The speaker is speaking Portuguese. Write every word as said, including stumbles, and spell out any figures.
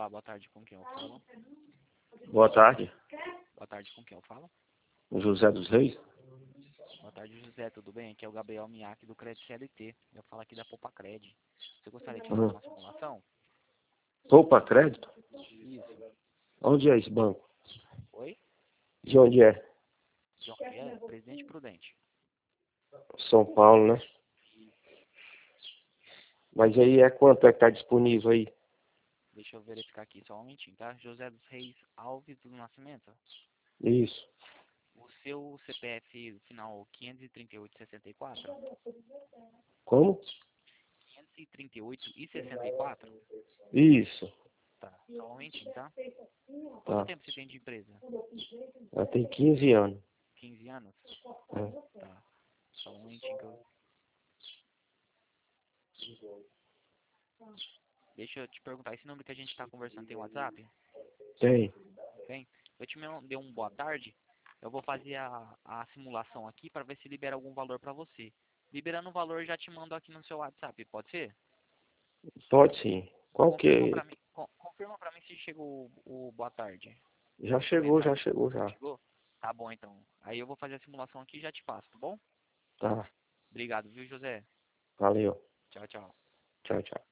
Olá, boa tarde, com quem eu falo? Boa tarde, Boa tarde, com quem eu falo? José dos Reis. Boa tarde, José, tudo bem? Aqui é o Gabriel Miaki do Crédito C L T. Eu falo aqui da Poupa Cred. Você gostaria de fazer Uhum. uma simulação? Poupa Crédito? Isso. Onde é esse banco? Oi? De onde é? De onde é? Presidente Prudente. São Paulo, né? Mas aí é quanto é que tá disponível aí? Deixa eu verificar aqui só um momentinho, tá? José dos Reis Alves do Nascimento. Isso. O seu C P F final quinhentos e trinta e oito, sessenta e quatro? Como? quinhentos e trinta e oito e sessenta e quatro? Isso. Tá. Só um momentinho, tá? Quanto Tá. tempo você tem de empresa? Ela tem quinze anos. quinze anos? É. Tá. Só um momentinho que eu... Deixa eu te perguntar, esse número que a gente tá conversando tem WhatsApp? Tem. Tem? Eu te dei um boa tarde. Eu vou fazer a, a simulação aqui para ver se libera algum valor para você. Liberando o valor, eu já te mando aqui no seu WhatsApp, pode ser? Pode sim. Qual Confirma que... para mim, con- confirma para mim se chegou o, o boa tarde. Já A chegou, já mensagem. chegou, já. Chegou? Tá bom então. Aí eu vou fazer a simulação aqui e já te passo, tá bom? Tá. Obrigado, viu, José? Valeu. Tchau, tchau. Tchau, tchau.